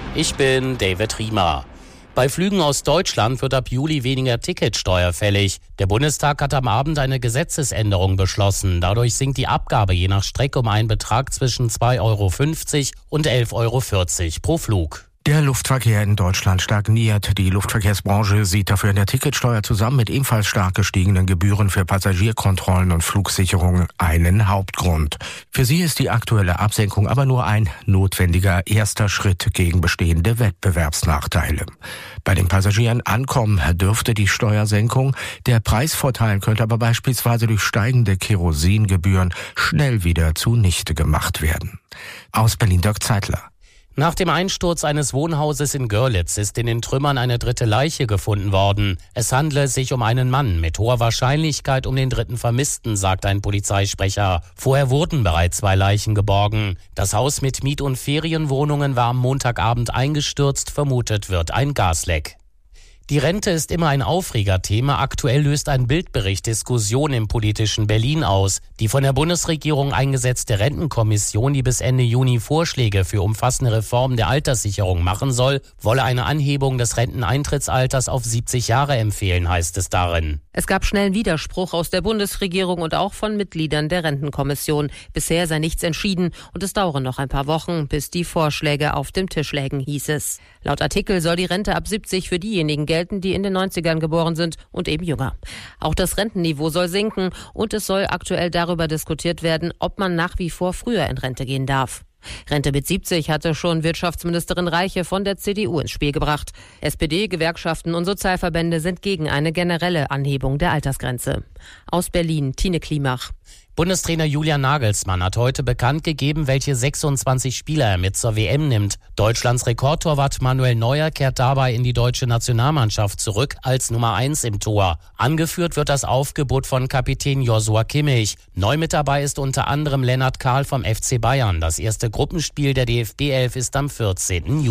Ich bin David Riemer. Bei Flügen aus Deutschland wird ab Juli weniger Ticketsteuer fällig. Der Bundestag hat am Abend eine Gesetzesänderung beschlossen. Dadurch sinkt die Abgabe je nach Strecke um einen Betrag zwischen 2,50 € und 11,40 € pro Flug. Der Luftverkehr in Deutschland stagniert. Die Luftverkehrsbranche sieht dafür in der Ticketsteuer zusammen mit ebenfalls stark gestiegenen Gebühren für Passagierkontrollen und Flugsicherung einen Hauptgrund. Für sie ist die aktuelle Absenkung aber nur ein notwendiger erster Schritt gegen bestehende Wettbewerbsnachteile. Bei den Passagieren ankommen dürfte die Steuersenkung. Der Preisvorteil könnte aber beispielsweise durch steigende Kerosingebühren schnell wieder zunichte gemacht werden. Aus Berlin Dirk Zeitler. Nach dem Einsturz eines Wohnhauses in Görlitz ist in den Trümmern eine dritte Leiche gefunden worden. Es handle sich um einen Mann, mit hoher Wahrscheinlichkeit um den dritten Vermissten, sagt ein Polizeisprecher. Vorher wurden bereits 2 Leichen geborgen. Das Haus mit Miet- und Ferienwohnungen war am Montagabend eingestürzt, vermutet wird ein Gasleck. Die Rente ist immer ein Aufregerthema. Aktuell löst ein Bildbericht Diskussion im politischen Berlin aus. Die von der Bundesregierung eingesetzte Rentenkommission, die bis Ende Juni Vorschläge für umfassende Reformen der Alterssicherung machen soll, wolle eine Anhebung des Renteneintrittsalters auf 70 Jahre empfehlen, heißt es darin. Es gab schnellen Widerspruch aus der Bundesregierung und auch von Mitgliedern der Rentenkommission. Bisher sei nichts entschieden und es dauere noch ein paar Wochen, bis die Vorschläge auf dem Tisch lägen, hieß es. Laut Artikel soll die Rente ab 70 für diejenigen gelten, die in den 90ern geboren sind und eben jünger. Auch das Rentenniveau soll sinken und es soll aktuell darüber diskutiert werden, ob man nach wie vor früher in Rente gehen darf. Rente mit 70 hatte schon Wirtschaftsministerin Reiche von der CDU ins Spiel gebracht. SPD, Gewerkschaften und Sozialverbände sind gegen eine generelle Anhebung der Altersgrenze. Aus Berlin, Tine Klimach. Bundestrainer Julian Nagelsmann hat heute bekannt gegeben, welche 26 Spieler er mit zur WM nimmt. Deutschlands Rekordtorwart Manuel Neuer kehrt dabei in die deutsche Nationalmannschaft zurück als Nummer 1 im Tor. Angeführt wird das Aufgebot von Kapitän Joshua Kimmich. Neu mit dabei ist unter anderem Lennart Kahl vom FC Bayern. Das erste Gruppenspiel der DFB 11 ist am 14. Juni.